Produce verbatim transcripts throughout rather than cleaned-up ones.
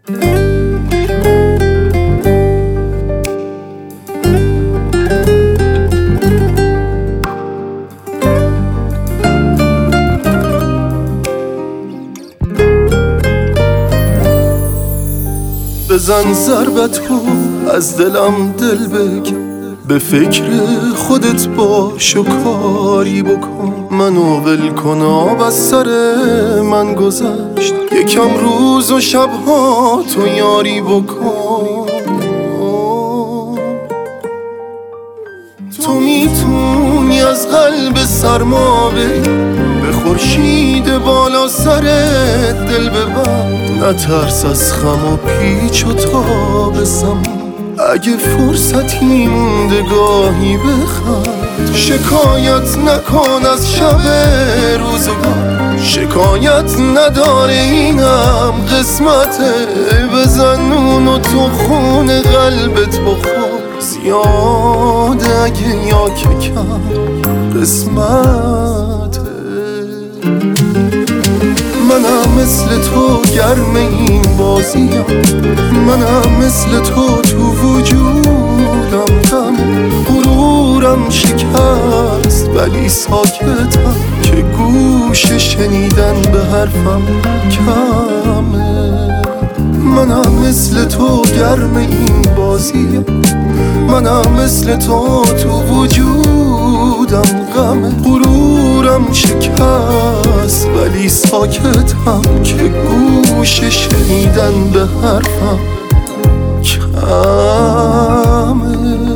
بزن ضربتو از دلم دل بگیر، به فکر خودت باش و کاری بکن. منو ول کن آب از سر من گذشت، یکم روز و شبها تو یاری بکن. تو میتونی از قلب سرما بری، به خورشید بالا سرت دل ببند. نترس از خم و پیچ و تاب زمان، اگه فرصتی مونده گاهی بخند. شکایت نکن از شب روزگار، شکایت نداره اینم قسمته. بزن اونو تو خون قلبت بخور، زیاده اگه یا که کم قسمته. منم مثل تو گرم این بازیم، منم مثل تو تو وجودم غم. غرورم شکست ولی ساکتم، که گوش شنیدن به حرفم کمه. منم مثل تو گرم این بازیم، منم مثل تو تو وجودم غم. غرورم شکست ولی ساکتم، که گوش شنیدن به حرفم کمه.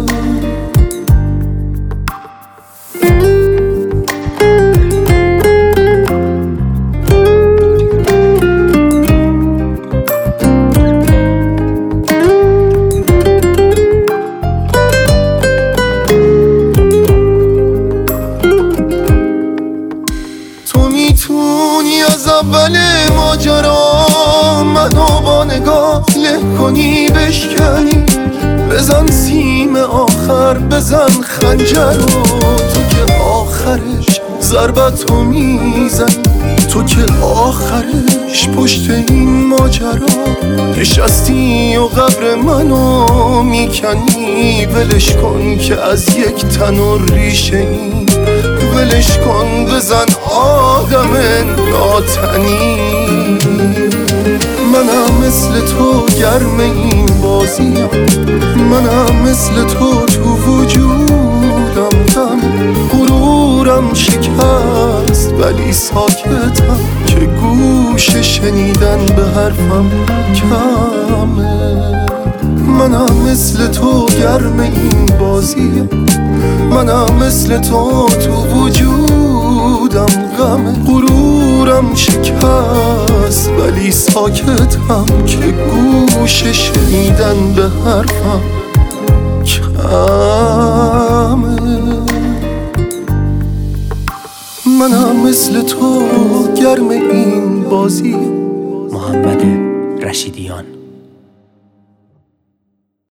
میتونی از اول ماجرا منو با نگاه له کنی بشکنی. بزن سیم آخر، بزن خنجر رو، تو که آخرش ضربتو میزنی. تو که آخرش پشت این ماجرا نشستی و قبر منو میکنی. ولش کن که از یک تنور ریشه ای، ولش کن بزن آدم ناتنی. منم مثل تو گرم این بازیم، منم مثل تو تو وجودم غم. غرورم شکست ولی ساکتم، که گوش شنیدن به حرفم کمه. منم مثل تو گرم این بازیم، منم مثل تو تو وجودم غم. غرورم شکست ولی ساکتم، که گوش شنیدن به حرفم کمه. منم مثل تو گرم این بازی. محمد رشیدیان.